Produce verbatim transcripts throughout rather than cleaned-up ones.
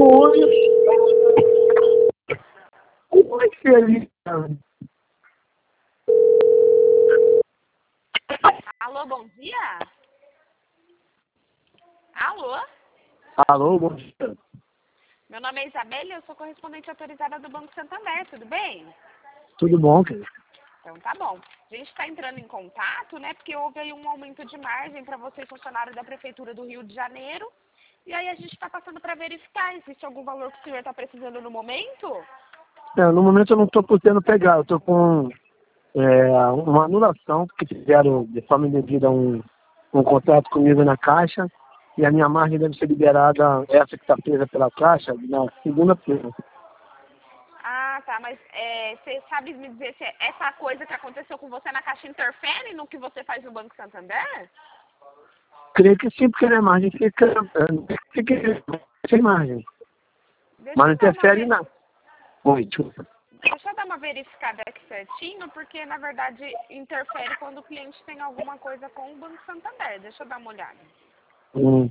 Oi. Oi, Felipe. Alô, bom dia? Alô? Alô, bom dia. Meu nome é Isabela e eu sou correspondente autorizada do Banco Santander, tudo bem? Tudo bom, querido? Então tá bom. A gente está entrando em contato, né, porque houve aí um aumento de margem para você, funcionário da Prefeitura do Rio de Janeiro, e aí a gente está passando para verificar, existe algum valor que o senhor está precisando no momento? É, no momento eu não estou podendo pegar, eu estou com é, uma anulação, porque fizeram de forma indevida um, um contrato comigo na Caixa, e a minha margem deve ser liberada, essa que está presa pela Caixa, na segunda-feira. Ah, tá, mas é, você sabe me dizer se essa coisa que aconteceu com você na Caixa interfere no que você faz no Banco Santander? Creio que sim, porque a minha margem fica, é, fica sem margem. Deixa Mas não eu dar uma, interfere em ve- nada. Oi, desculpa. Deixa eu dar uma verificada aqui certinho, porque na verdade interfere quando o cliente tem alguma coisa com o Banco Santander. Deixa eu dar uma olhada. Hum,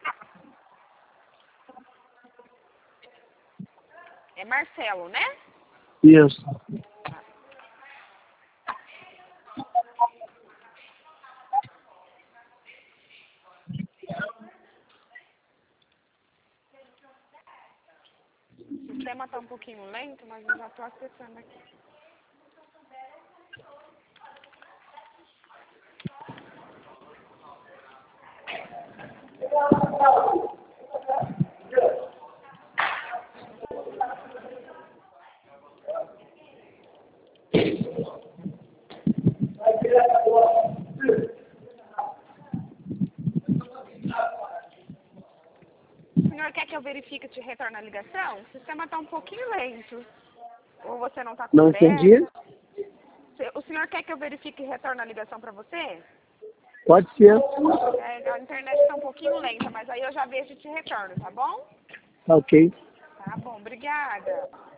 É Marcelo, né? isso. O sistema está um pouquinho lento, mas eu já estou acessando aqui. O senhor quer que eu verifique e te retorne a ligação? O sistema está um pouquinho lento. Ou você não está com Não entendi? pressa? Se- O senhor quer que eu verifique e retorne a ligação para você? Pode ser. É, a internet está um pouquinho lenta, mas aí eu já vejo e te retorno, tá bom? Tá ok. Tá bom, obrigada.